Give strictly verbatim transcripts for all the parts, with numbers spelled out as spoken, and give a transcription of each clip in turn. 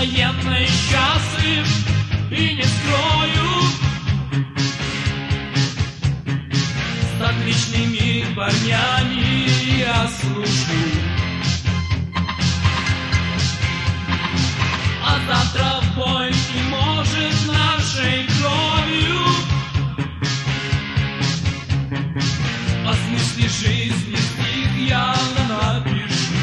военной счастлив и не скрою. С отличными парнями я служу. А завтра в бой и может нашей кровью о смысле жизни стих я напишу.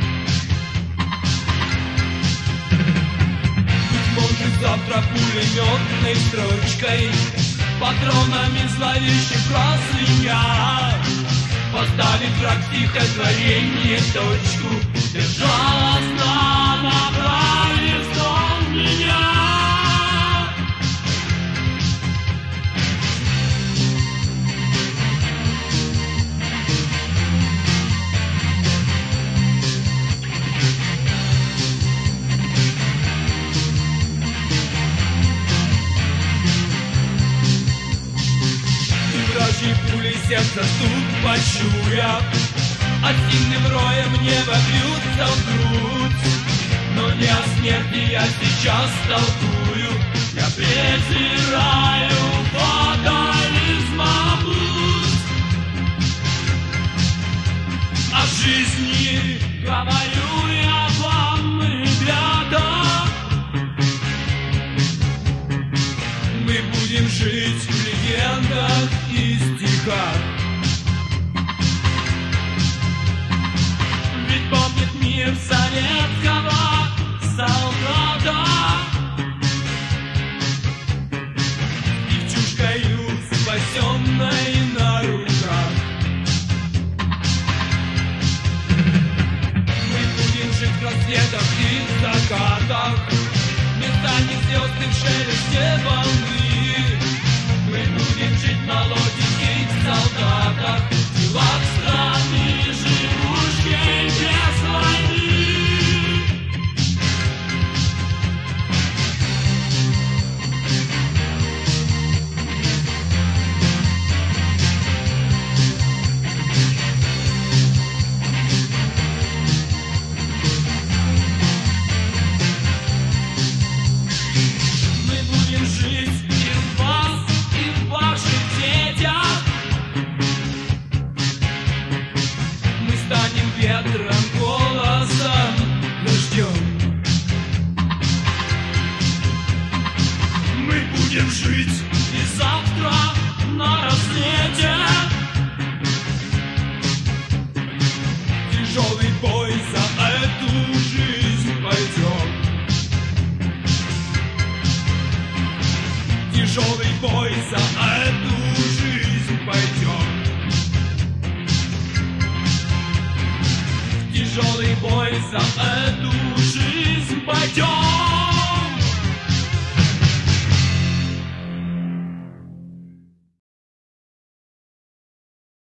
Быть может завтра пулеметной строчкой, патронами зловещих простыня поставит враг стихотворение точку. Безжалостно направив сон меня. И вражьи пули сердце стук почуя, от сильным роем небо бьются в грудь. Но не о смерти я сейчас толкую, я презираю фатализма путь. О жизни говорю я вам, ребята. Мы будем жить в легендах и стихах. Ведь помнит мир советского солдата. Девчушкою спасенной на руках. Мы будем жить в рассветах и закатах, местами звездных шелесте волны. Мы будем жить в молоденьких солдатах, делах страны, живущей без войны. Мы будем жить и в вас, и в ваших детях. Мы станем ветром, голосом, дождем. Мы будем жить и завтра на рассвете. Тяжелый бой за эту жизнь пойдем. Тяжелый бой за эту жизнь пойдем. Тяжелый бой за эту жизнь пойдем.